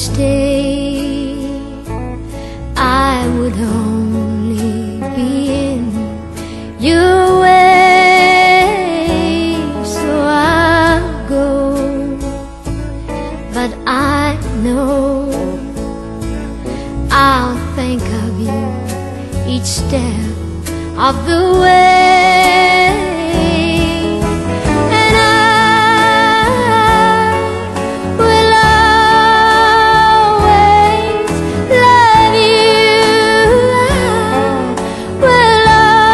each day, I would only be in your way. So I'll go, but I know I'll think of you each step of the way. And I will always love you. I will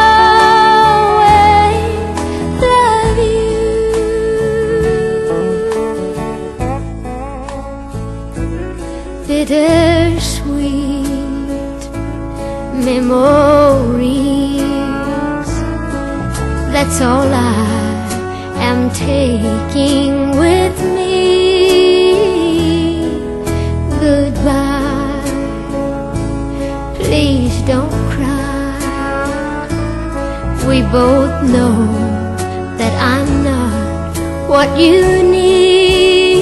always love you. Bittersweet memories, that's all I am taking with me. Goodbye, please don't cry. We both know that I'm not what you need.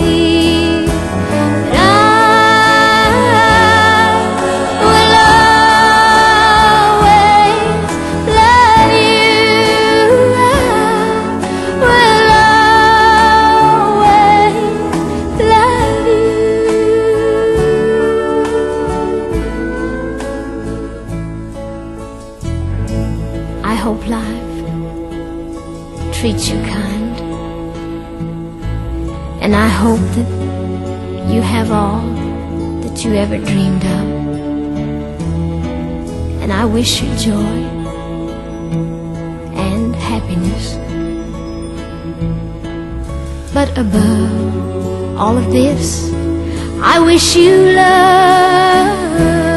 I hope life treats you kind, and I hope that you have all that you ever dreamed of, and I wish you joy and happiness. But above all of this, I wish you love.